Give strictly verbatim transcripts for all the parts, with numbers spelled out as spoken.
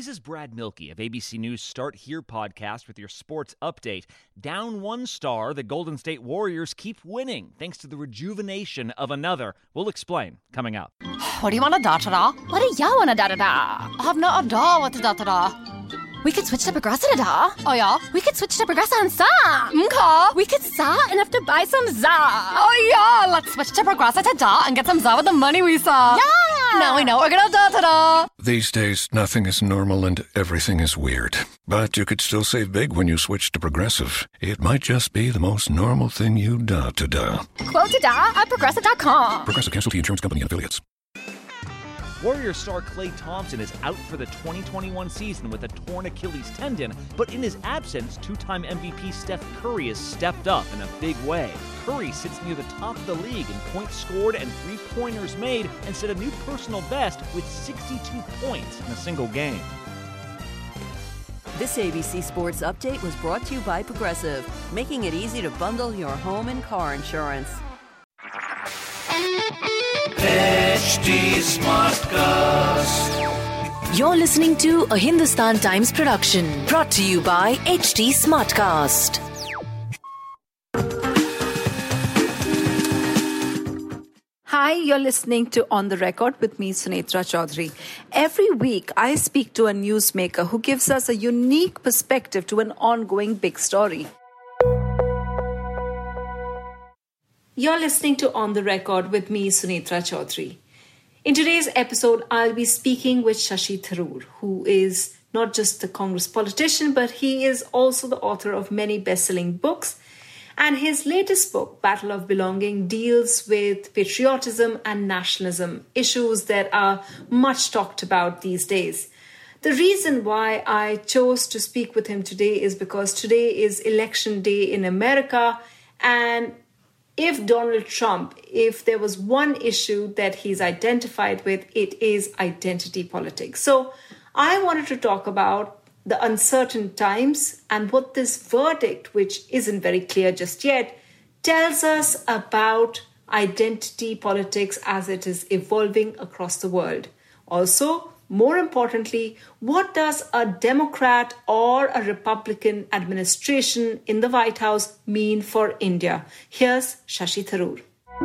This is Brad Milkey of A B C News Start Here podcast with your sports update. Down one star, the Golden State Warriors keep winning thanks to the rejuvenation of another. We'll explain coming up. What do you want to da-da-da? What do you want to da-da-da? I've not a da what to da-da-da. We could switch to Progressive da. Oh yeah? We could switch to Progressive and sa. Okay. We could sa and have to buy some za. Oh yeah, let's switch to Progressive to da and get some za with the money we saw. Yeah! Now we know we're gonna da-da-da. These days, nothing is normal and everything is weird. But you could still save big when you switch to Progressive. It might just be the most normal thing you da-to-da. Quote to da at Progressive dot com. Progressive Casualty Insurance Company and Affiliates. Warriors star Klay Thompson is out for the twenty twenty-one season with a torn Achilles tendon, but in his absence, two-time M V P Steph Curry has stepped up in a big way. Curry sits near the top of the league in points scored and three-pointers made and set a new personal best with sixty-two points in a single game. This A B C Sports Update was brought to you by Progressive, making it easy to bundle your home and car insurance. H D Smartcast. You're listening to a Hindustan Times production brought to you by H D Smartcast. Hi, you're listening to On the Record with me, Sunetra Chaudhary. Every week, I speak to a newsmaker who gives us a unique perspective to an ongoing big story. You're listening to On the Record with me, Sunetra Chaudhary. In today's episode, I'll be speaking with Shashi Tharoor, who is not just a Congress politician, but he is also the author of many best-selling books. And his latest book, Battle of Belonging, deals with patriotism and nationalism, issues that are much talked about these days. The reason why I chose to speak with him today is because today is election day in America, and if Donald Trump, if there was one issue that he's identified with, it is identity politics. So I wanted to talk about the uncertain times and what this verdict, which isn't very clear just yet, tells us about identity politics as it is evolving across the world. Also, more importantly, what does a Democrat or a Republican administration in the White House mean for India? Here's Shashi Tharoor.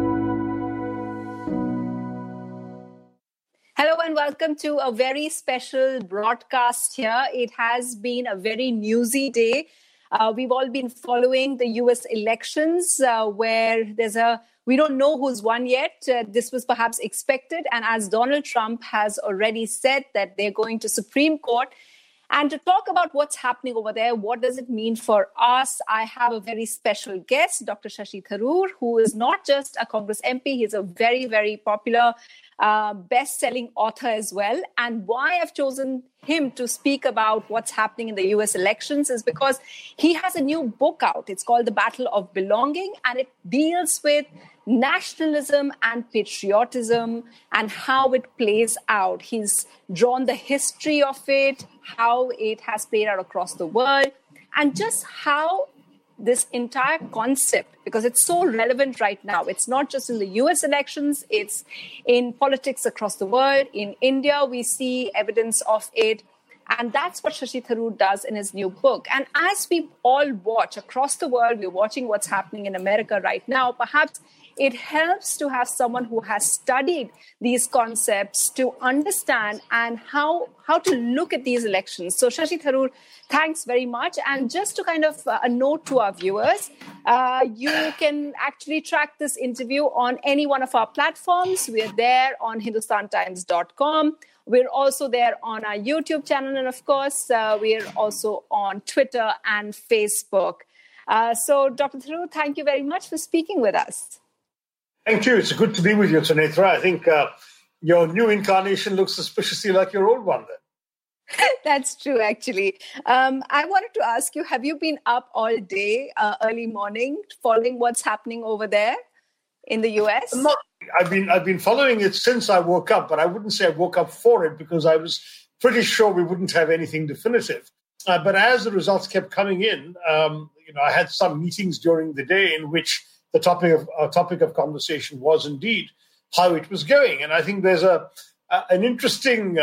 Hello and welcome to a very special broadcast here. It has been a very newsy day. Uh, we've all been following the U S elections uh, where there's a We don't know who's won yet. Uh, this was perhaps expected. And as Donald Trump has already said that they're going to Supreme Court. And to talk about what's happening over there, what does it mean for us? I have a very special guest, Doctor Shashi Tharoor, who is not just a Congress M P. He's a very, very popular uh, best-selling author as well. And why I've chosen him to speak about what's happening in the U S elections is because he has a new book out. It's called The Battle of Belonging, and it deals with nationalism and patriotism and how it plays out. He's drawn the history of it, how it has played out across the world, and just how this entire concept, because it's so relevant right now. It's not just in the U S elections, it's in politics across the world. In India, we see evidence of it. And that's what Shashi Tharoor does in his new book. And as we all watch across the world, we're watching what's happening in America right now, perhaps it helps to have someone who has studied these concepts to understand and how, how to look at these elections. So Shashi Tharoor, thanks very much. And just to kind of uh, a note to our viewers, uh, you can actually track this interview on any one of our platforms. We're there on hindustan times dot com. We're also there on our YouTube channel. And of course, uh, we're also on Twitter and Facebook. Uh, so Doctor Tharoor, thank you very much for speaking with us. Thank you. It's good to be with you, Sunetra. I think uh, your new incarnation looks suspiciously like your old one then. That's true, actually. Um, I wanted to ask you, have you been up all day, uh, early morning, following what's happening over there in the U S? No, I've been I've been following it since I woke up, but I wouldn't say I woke up for it because I was pretty sure we wouldn't have anything definitive. Uh, but as the results kept coming in, um, you know, I had some meetings during the day in which the topic of uh, topic of conversation was indeed how it was going. And I think there's a, a an interesting uh,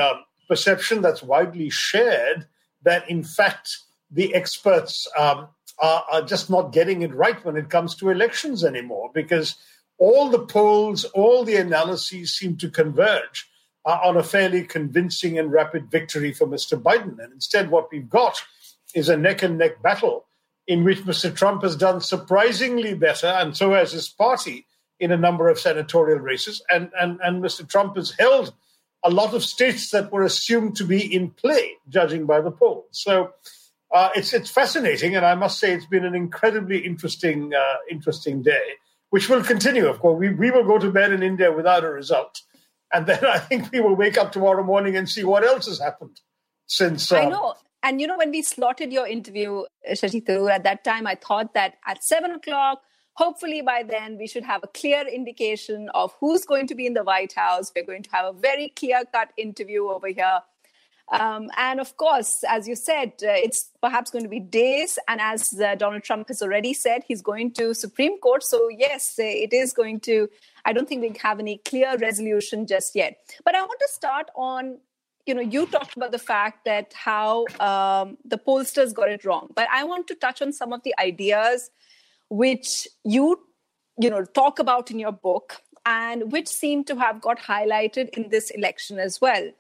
perception that's widely shared that, in fact, the experts um, are, are just not getting it right when it comes to elections anymore, because all the polls, all the analyses seem to converge uh, on a fairly convincing and rapid victory for Mister Biden. And instead, what we've got is a neck-and-neck battle in which Mister Trump has done surprisingly better, and so has his party, in a number of senatorial races. And, and, and Mister Trump has held a lot of states that were assumed to be in play, judging by the polls. So uh, it's it's fascinating, and I must say it's been an incredibly interesting uh, interesting day, which will continue, of course. We, we will go to bed in India without a result. And then I think we will wake up tomorrow morning and see what else has happened since... Uh, I know. And, you know, when we slotted your interview, Shashi Tharoor, at that time, I thought that at seven o'clock, hopefully by then, we should have a clear indication of who's going to be in the White House. We're going to have a very clear-cut interview over here. Um, and of course, as you said, uh, it's perhaps going to be days. And as uh, Donald Trump has already said, he's going to Supreme Court. So yes, it is going to, I don't think we have any clear resolution just yet. But I want to start on, you know, you talked about the fact that how um, the pollsters got it wrong. But I want to touch on some of the ideas which you, you know, talk about in your book and which seem to have got highlighted in this election as well.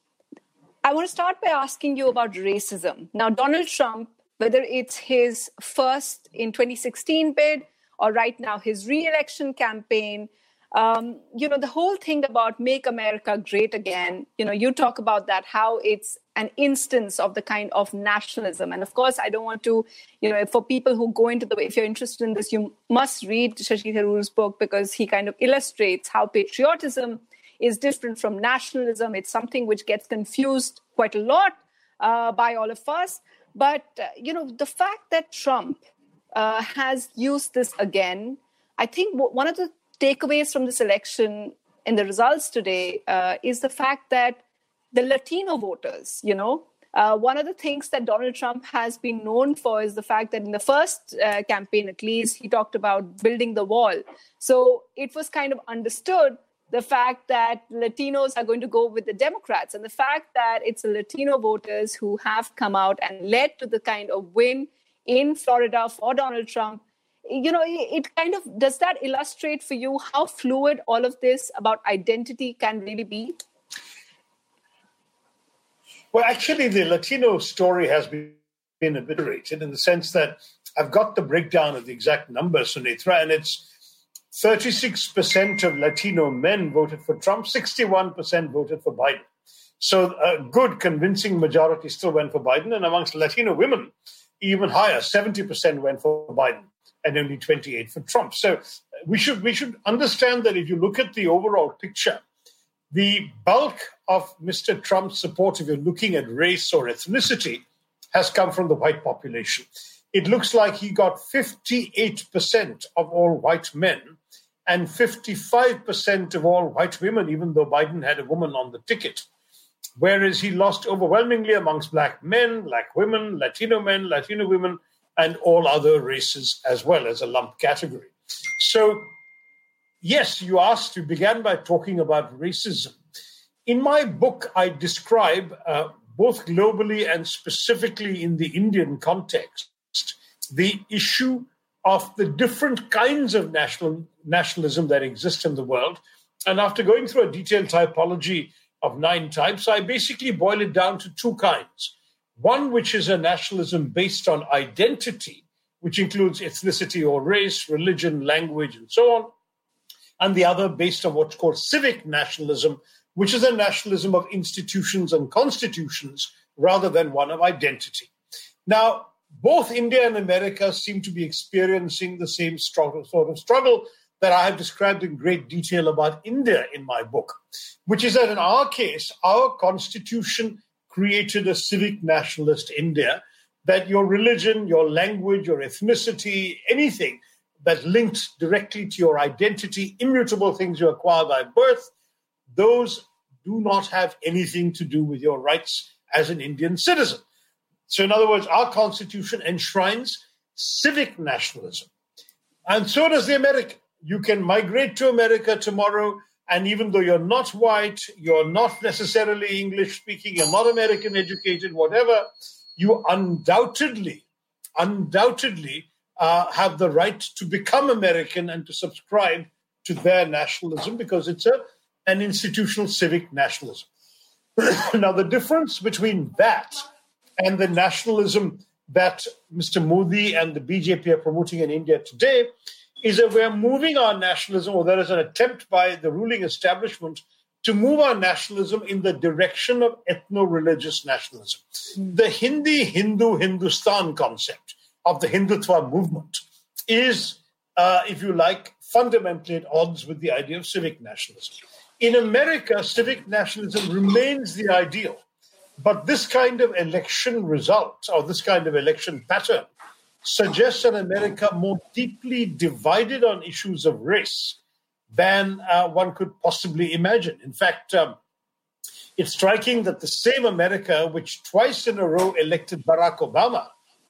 I want to start by asking you about racism. Now, Donald Trump, whether it's his first in twenty sixteen bid or right now his re-election campaign, um, you know, the whole thing about Make America Great Again, you know, you talk about that, how it's an instance of the kind of nationalism. And of course, I don't want to, you know, for people who go into the, if you're interested in this, you must read Shashi Tharoor's book, because he kind of illustrates how patriotism is different from nationalism. It's something which gets confused quite a lot uh, by all of us. But, uh, you know, the fact that Trump uh, has used this again, I think w- one of the takeaways from this election in the results today uh, is the fact that the Latino voters, you know, uh, one of the things that Donald Trump has been known for is the fact that in the first uh, campaign, at least, he talked about building the wall. So it was kind of understood the fact that Latinos are going to go with the Democrats, and the fact that it's the Latino voters who have come out and led to the kind of win in Florida for Donald Trump. You know, it kind of, does that illustrate for you how fluid all of this about identity can really be? Well, actually, the Latino story has been, been obliterated in the sense that I've got the breakdown of the exact numbers, Sunitra, and it's thirty-six percent of Latino men voted for Trump, sixty-one percent voted for Biden. So a good, convincing majority still went for Biden. And amongst Latino women, even higher, seventy percent went for Biden and only twenty-eight for Trump. So we should we should understand that if you look at the overall picture, the bulk of Mister Trump's support, if you're looking at race or ethnicity, has come from the white population. It looks like he got fifty-eight percent of all white men and fifty-five percent of all white women, even though Biden had a woman on the ticket. Whereas he lost overwhelmingly amongst black men, black women, Latino men, Latino women, and all other races as well as a lump category. So, yes, you asked, you began by talking about racism. In my book, I describe, uh, both globally and specifically in the Indian context, the issue of the different kinds of national nationalism that exist in the world. And after going through a detailed typology of nine types, I basically boil it down to two kinds. One, which is a nationalism based on identity, which includes ethnicity or race, religion, language, and so on. And the other based on what's called civic nationalism, which is a nationalism of institutions and constitutions rather than one of identity. Now, both India and America seem to be experiencing the same struggle, sort of struggle that I have described in great detail about India in my book, which is that in our case, our constitution created a civic nationalist India, that your religion, your language, your ethnicity, anything that linked directly to your identity, immutable things you acquire by birth, those do not have anything to do with your rights as an Indian citizen. So in other words, our constitution enshrines civic nationalism. And so does the American. You can migrate to America tomorrow. And even though you're not white, you're not necessarily English speaking, you're not American educated, whatever, you undoubtedly, undoubtedly uh, have the right to become American and to subscribe to their nationalism because it's a, an institutional civic nationalism. Now, the difference between that and the nationalism that Mister Modi and the B J P are promoting in India today is that we're moving our nationalism, or there is an attempt by the ruling establishment to move our nationalism in the direction of ethno-religious nationalism. Mm. The Hindi, Hindu, Hindustan concept of the Hindutva movement is, uh, if you like, fundamentally at odds with the idea of civic nationalism. In America, civic nationalism remains the ideal, but this kind of election result, or this kind of election pattern, suggests an America more deeply divided on issues of race than uh, one could possibly imagine. In fact, um, it's striking that the same America which twice in a row elected Barack Obama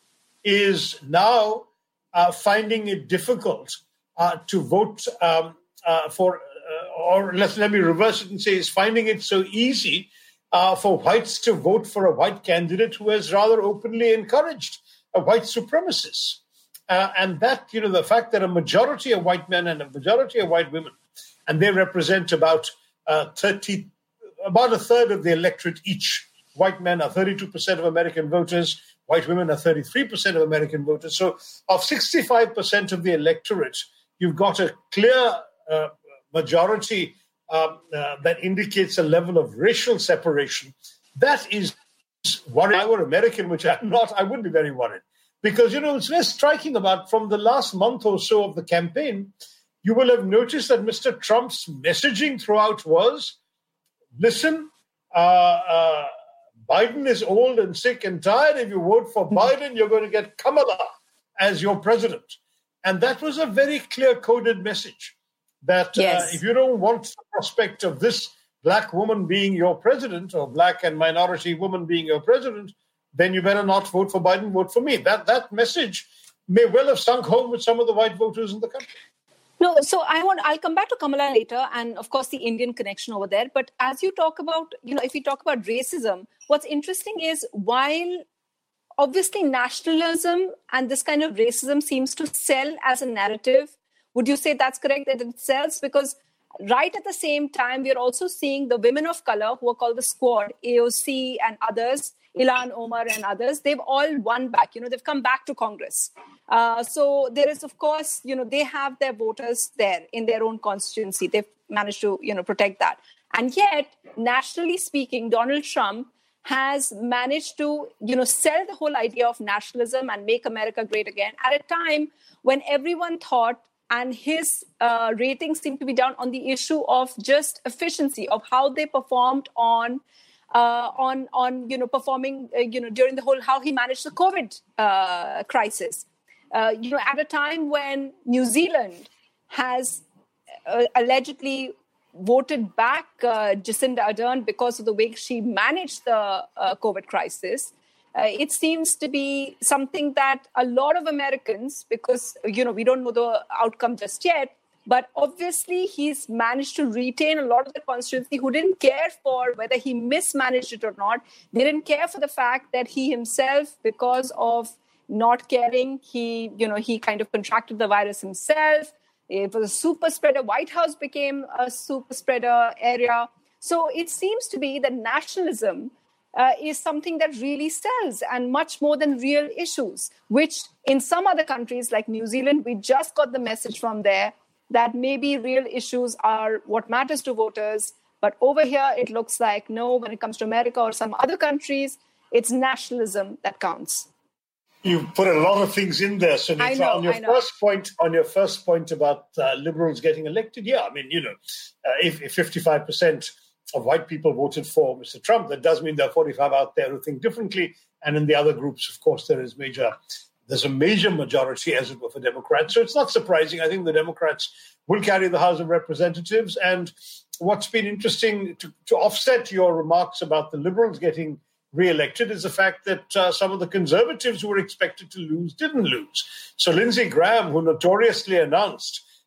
is now uh, finding it difficult uh, to vote um, uh, for, uh, or let, let me reverse it and say is finding it so easy uh, for whites to vote for a white candidate who has rather openly encouraged a white supremacist. Uh, and that, you know, the fact that a majority of white men and a majority of white women, and they represent about uh, thirty, about a third of the electorate each. White men are thirty-two percent of American voters. White women are thirty-three percent of American voters. So of sixty-five percent of the electorate, you've got a clear uh, majority um, uh, that indicates a level of racial separation. That is worrying. If I were American, which I'm not, I would be very worried. Because, you know, it's very striking about from the last month or so of the campaign, you will have noticed that Mister Trump's messaging throughout was, listen, uh, uh, Biden is old and sick and tired. If you vote for Biden, you're going to get Kamala as your president. And that was a very clear-coded message that yes. uh, if you don't want the prospect of this black woman being your president or black and minority woman being your president, then you better not vote for Biden, vote for me. That that message may well have sunk home with some of the white voters in the country. No, so I want, I'll come back to Kamala later and, of course, the Indian connection over there. But as you talk about, you know, if we talk about racism, what's interesting is while obviously nationalism and this kind of racism seems to sell as a narrative, would you say that's correct, that it sells? Because right at the same time, we're also seeing the women of color who are called the Squad, A O C and others, Ilhan Omar and others, they've all won back. You know, they've come back to Congress. Uh, so there is, of course, you know, they have their voters there in their own constituency. They've managed to, you know, protect that. And yet, nationally speaking, Donald Trump has managed to, you know, sell the whole idea of nationalism and make America great again at a time when everyone thought, and his uh, ratings seem to be down on the issue of just efficiency, of how they performed on Uh, on, on you know, performing, uh, you know, during the whole, how he managed the COVID uh, crisis. Uh, you know, at a time when New Zealand has uh, allegedly voted back uh, Jacinda Ardern because of the way she managed the uh, COVID crisis, uh, it seems to be something that a lot of Americans, because, you know, we don't know the outcome just yet, but obviously, he's managed to retain a lot of the constituency who didn't care for whether he mismanaged it or not. They didn't care for the fact that he himself, because of not caring, he, you know, he kind of contracted the virus himself. It was a super spreader. White House became a super spreader area. So it seems to be that nationalism uh, is something that really sells, and much more than real issues, which in some other countries like New Zealand, we just got the message from there that maybe real issues are what matters to voters. But over here, it looks like, no, when it comes to America or some other countries, it's nationalism that counts. You put a lot of things in there, Sunita. I know, on your I know. first point, on your first point about uh, liberals getting elected, yeah, I mean, you know, uh, if, if fifty-five percent of white people voted for Mister Trump, that does mean there are forty-five out there who think differently. And in the other groups, of course, there is major... There's a major majority, as it were, for Democrats. So it's not surprising. I think the Democrats will carry the House of Representatives. And what's been interesting to, to offset your remarks about the Liberals getting re-elected is the fact that uh, some of the Conservatives who were expected to lose didn't lose. So Lindsey Graham, who notoriously announced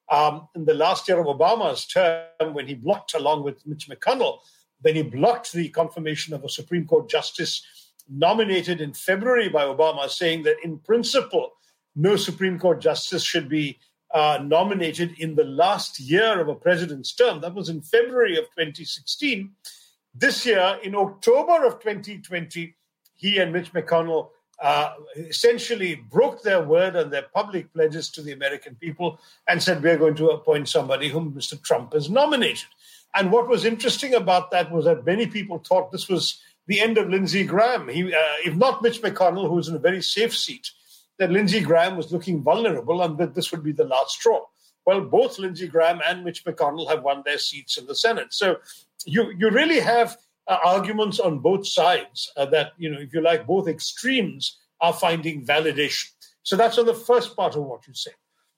Um, in the last year of Obama's term, when he blocked, along with Mitch McConnell, then he blocked the confirmation of a Supreme Court justice nominated in February by Obama, saying that in principle, no Supreme Court justice should be uh, nominated in the last year of a president's term. That was in February of twenty sixteen. This year, in October of twenty twenty, he and Mitch McConnell uh, essentially broke their word and their public pledges to the American people and said, we're going to appoint somebody whom Mister Trump has nominated. And what was interesting about that was that many people thought this was the end of Lindsey Graham. He, uh, if not Mitch McConnell, who was in a very safe seat, that Lindsey Graham was looking vulnerable and that this would be the last straw. Well, both Lindsey Graham and Mitch McConnell have won their seats in the Senate. So you, you really have uh, arguments on both sides uh, that, you know, if you like, both extremes are finding validation. So that's on the first part of what you say.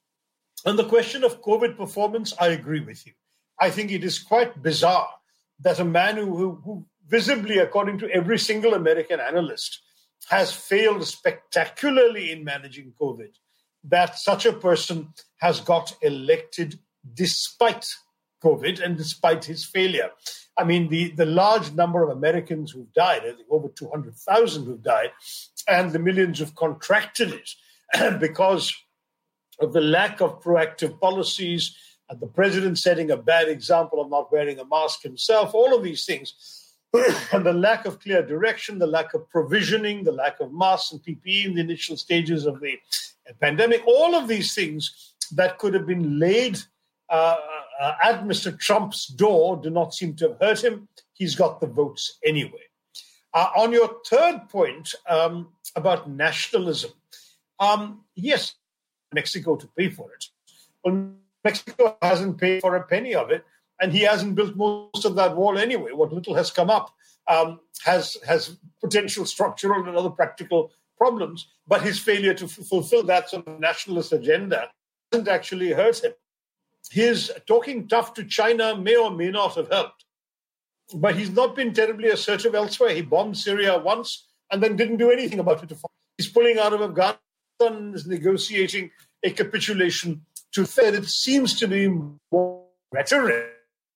On the question of COVID performance, I agree with you. I think it is quite bizarre that a man who, who, who visibly, according to every single American analyst, has failed spectacularly in managing COVID, that such a person has got elected despite COVID and despite his failure. I mean, the, the large number of Americans who've died, I think over two hundred thousand who've died, and the millions who've contracted it because of the lack of proactive policies, and the president setting a bad example of not wearing a mask himself, all of these things, and the lack of clear direction, the lack of provisioning, the lack of masks and P P E in the initial stages of the pandemic, all of these things that could have been laid uh, uh, at Mister Trump's door do not seem to have hurt him. He's got the votes anyway. Uh, on your third point um, about nationalism, um, yes, Mexico to pay for it. Well, Mexico hasn't paid for a penny of it, and he hasn't built most of that wall anyway. What little has come up um, has, has potential structural and other practical problems, but his failure to f- fulfill that sort of nationalist agenda hasn't actually hurt him. His talking tough to China may or may not have helped, but he's not been terribly assertive elsewhere. He bombed Syria once and then didn't do anything about it. He's pulling out of Afghanistan and is negotiating a capitulation to Fed. It seems to be more rhetoric.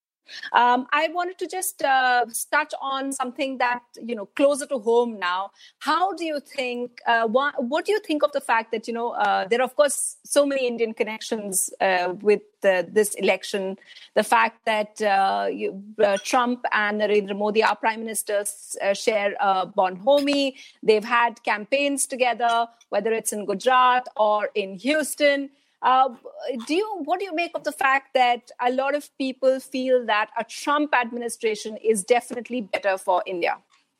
Um, I wanted to just uh, touch on something that, you know, closer to home now. How do you think, uh, what, what do you think of the fact that, you know, uh, there are, of course, so many Indian connections uh, with uh, this election. The fact that uh, you, uh, Trump and Narendra Modi, our prime ministers, uh, share a bonhomie. They've had campaigns together, whether it's in Gujarat or in Houston. Uh, do you, what do you make of the fact that a lot of people feel that a Trump administration is definitely better for India?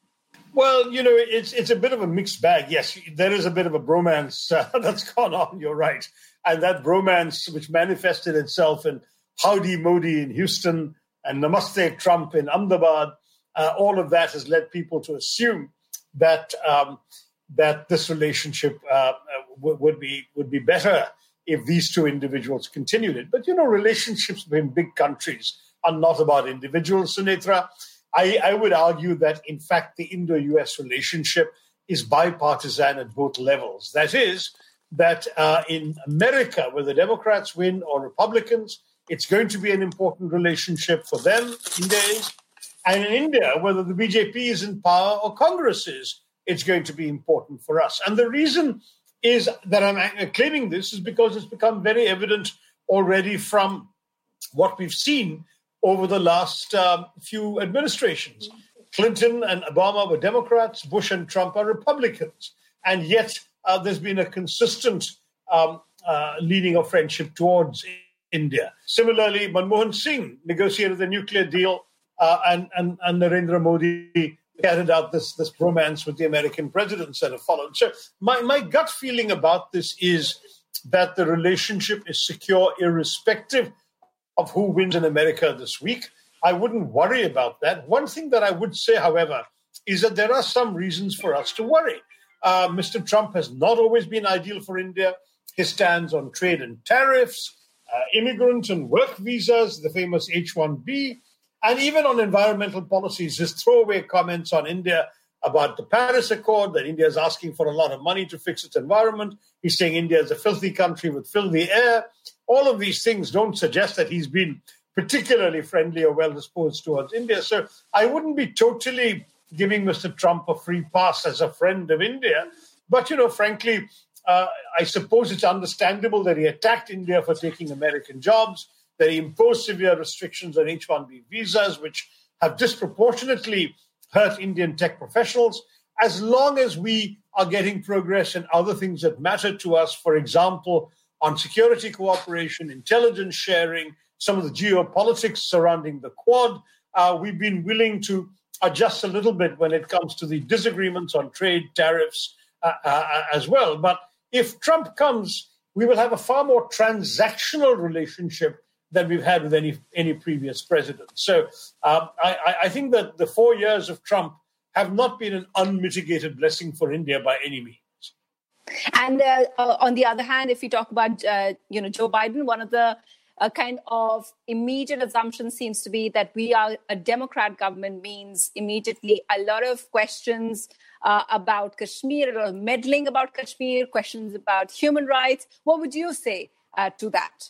Well, you know, it's it's a bit of a mixed bag. Yes, there is a bit of a bromance uh, that's gone on. You're right. And that bromance, which manifested itself in Howdy Modi in Houston and Namaste Trump in Ahmedabad, uh, all of that has led people to assume that um, that this relationship uh, w- would be would be better if these two individuals continued it. But, you know, relationships between big countries are not about individuals, Sunetra. I, I would argue that, in fact, the Indo-U S relationship is bipartisan at both levels. That is, that uh, in America, whether Democrats win or Republicans, it's going to be an important relationship for them, India is. And in India, whether the B J P is in power or Congress is, it's going to be important for us. And the reason is that I'm claiming this is because it's become very evident already from what we've seen over the last um, few administrations. Clinton and Obama were Democrats, Bush and Trump are Republicans. And yet uh, there's been a consistent um, uh, leaning of friendship towards India. Similarly, Manmohan Singh negotiated the nuclear deal uh, and, and, and Narendra Modi carried out this, this romance with the American presidents that have followed. So my, my gut feeling about this is that the relationship is secure irrespective of who wins in America this week. I wouldn't worry about that. One thing that I would say, however, is that there are some reasons for us to worry. Uh, Mister Trump has not always been ideal for India. His stance on trade and tariffs, uh, immigrant and work visas, the famous H one B, and even on environmental policies, his throwaway comments on India about the Paris Accord, that India is asking for a lot of money to fix its environment. He's saying India is a filthy country with filthy air. All of these things don't suggest that he's been particularly friendly or well-disposed towards India. So I wouldn't be totally giving Mister Trump a free pass as a friend of India. But, you know, frankly, uh, I suppose it's understandable that he attacked India for taking American jobs, that he imposed severe restrictions on H one B visas, which have disproportionately hurt Indian tech professionals. As long as we are getting progress in other things that matter to us, for example, on security cooperation, intelligence sharing, some of the geopolitics surrounding the Quad, uh, we've been willing to adjust a little bit when it comes to the disagreements on trade, tariffs uh, uh, as well. But if Trump comes, we will have a far more transactional relationship than we've had with any any previous president. So um, I, I think that the four years of Trump have not been an unmitigated blessing for India by any means. And uh, uh, on the other hand, if we talk about uh, you know Joe Biden, one of the uh, kind of immediate assumptions seems to be that we are a Democrat government means immediately a lot of questions uh, about Kashmir, a lot of meddling about Kashmir, questions about human rights. What would you say uh, to that?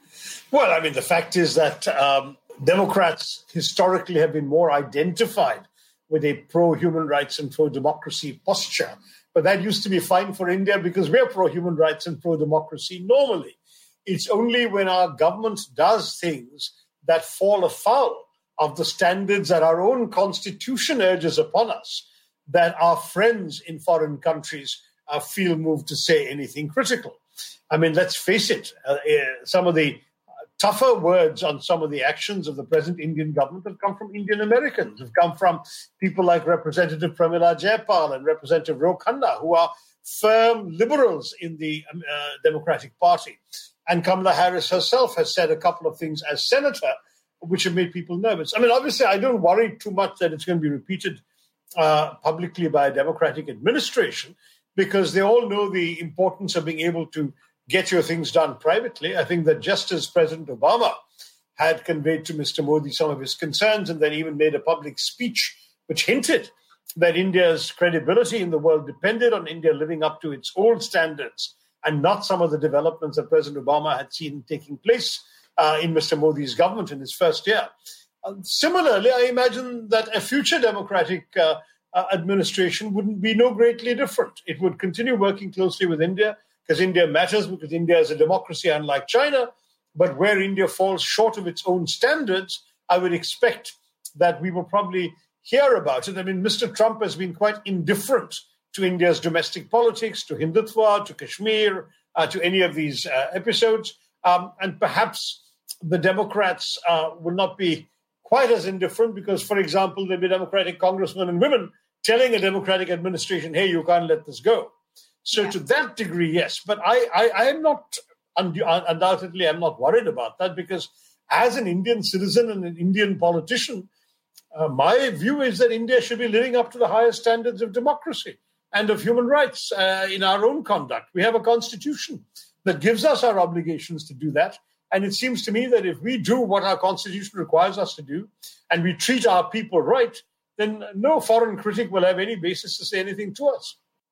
Well, I mean, the fact is that um, Democrats historically have been more identified with a pro-human rights and pro-democracy posture. But that used to be fine for India because we're pro-human rights and pro-democracy normally. It's only when our government does things that fall afoul of the standards that our own constitution urges upon us that our friends in foreign countries uh, feel moved to say anything critical. I mean, let's face it, uh, uh, some of the tougher words on some of the actions of the present Indian government have come from Indian Americans, have come from people like Representative Pramila Jayapal and Representative Ro Khanna, who are firm liberals in the uh, Democratic Party. And Kamala Harris herself has said a couple of things as senator, which have made people nervous. I mean, obviously, I don't worry too much that it's going to be repeated uh, publicly by a Democratic administration, because they all know the importance of being able to get your things done privately. I think that just as President Obama had conveyed to Mister Modi some of his concerns and then even made a public speech which hinted that India's credibility in the world depended on India living up to its old standards and not some of the developments that President Obama had seen taking place uh, in Mister Modi's government in his first year. Uh, similarly, I imagine that a future Democratic uh, uh, administration wouldn't be no greatly different. It would continue working closely with India, because India matters, because India is a democracy unlike China. But where India falls short of its own standards, I would expect that we will probably hear about it. I mean, Mister Trump has been quite indifferent to India's domestic politics, to Hindutva, to Kashmir, uh, to any of these uh, episodes. Um, and perhaps the Democrats uh, will not be quite as indifferent because, for example, there'll be Democratic congressmen and women telling a Democratic administration, hey, you can't let this go. So yeah. To that degree, yes. But I, I, I am not, undoubtedly, I'm not worried about that because as an Indian citizen and an Indian politician, uh, my view is that India should be living up to the highest standards of democracy and of human rights uh, in our own conduct. We have a constitution that gives us our obligations to do that. And it seems to me that if we do what our constitution requires us to do and we treat our people right, then no foreign critic will have any basis to say anything to us.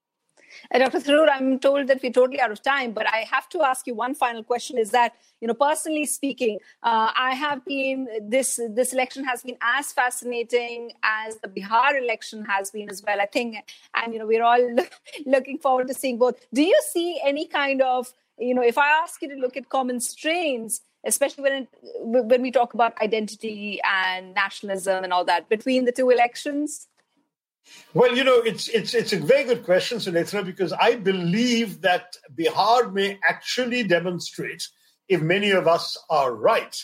Uh, Doctor Tharoor, I'm told that we're totally out of time, but I have to ask you one final question is that, you know, personally speaking, uh, I have been, this this election has been as fascinating as the Bihar election has been as well, I think. And, you know, we're all looking forward to seeing both. Do you see any kind of, you know, if I ask you to look at common strains, especially when it, when we talk about identity and nationalism and all that, between the two elections? Well, you know, it's it's it's a very good question, Sunetra, because I believe that Bihar may actually demonstrate, if many of us are right,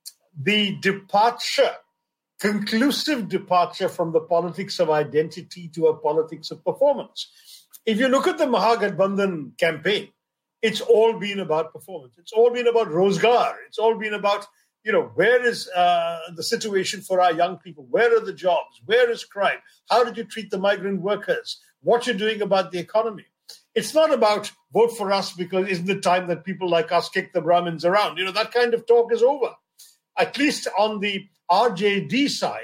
the departure, conclusive departure from the politics of identity to a politics of performance. If you look at the Mahagathbandhan campaign, it's all been about performance. It's all been about Rozgar. It's all been about, you know, where is uh, the situation for our young people? Where are the jobs? Where is crime? How did you treat the migrant workers? What you're doing about the economy? It's not about vote for us because isn't it time that people like us kick the Brahmins around? You know, that kind of talk is over. At least on the R J D side,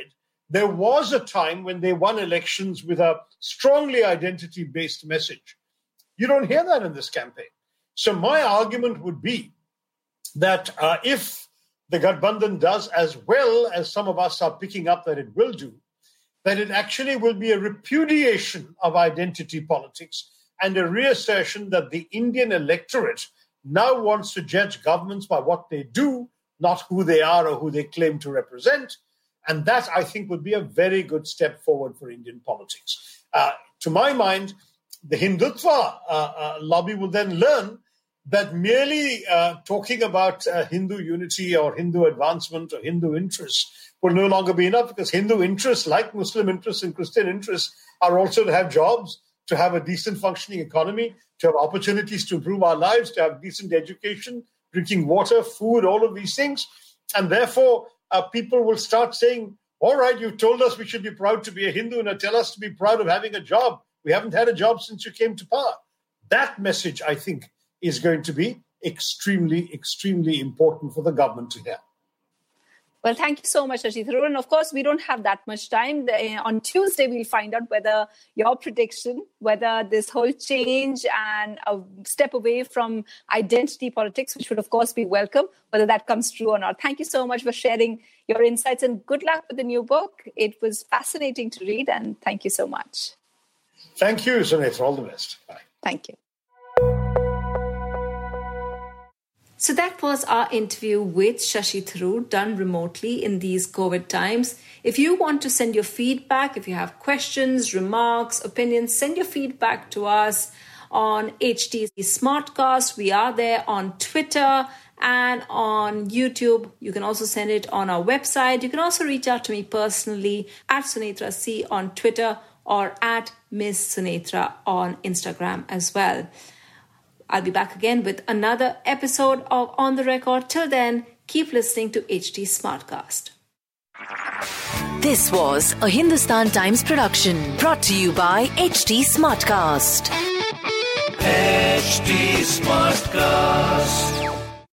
there was a time when they won elections with a strongly identity-based message. You don't hear that in this campaign. So my argument would be that uh, if the Gathbandhan does as well as some of us are picking up that it will do, that it actually will be a repudiation of identity politics and a reassertion that the Indian electorate now wants to judge governments by what they do, not who they are or who they claim to represent. And that, I think, would be a very good step forward for Indian politics. Uh, to my mind, the Hindutva uh, uh, lobby will then learn that merely uh, talking about uh, Hindu unity or Hindu advancement or Hindu interests will no longer be enough, because Hindu interests, like Muslim interests and Christian interests, are also to have jobs, to have a decent functioning economy, to have opportunities to improve our lives, to have decent education, drinking water, food, all of these things. And therefore, uh, people will start saying, all right, you've told us we should be proud to be a Hindu, now tell us to be proud of having a job. We haven't had a job since you came to power. That message, I think, is going to be extremely, extremely important for the government to hear. Well, thank you so much, Shashi Tharoor. And of course, we don't have that much time. The, on Tuesday, we'll find out whether your prediction, whether this whole change and a step away from identity politics, which would, of course, be welcome, whether that comes true or not. Thank you so much for sharing your insights, and good luck with the new book. It was fascinating to read, and thank you so much. Thank you, Sunetra. All the best. Bye. Thank you. So that was our interview with Shashi Tharoor, done remotely in these COVID times. If you want to send your feedback, if you have questions, remarks, opinions, send your feedback to us on H T Smartcast. We are there on Twitter and on YouTube. You can also send it on our website. You can also reach out to me personally at Sunetra C on Twitter or at Miss Sunetra on Instagram as well. I'll be back again with another episode of On the Record. Till then, keep listening to H T Smartcast. This was a Hindustan Times production brought to you by H T Smartcast. H T Smartcast.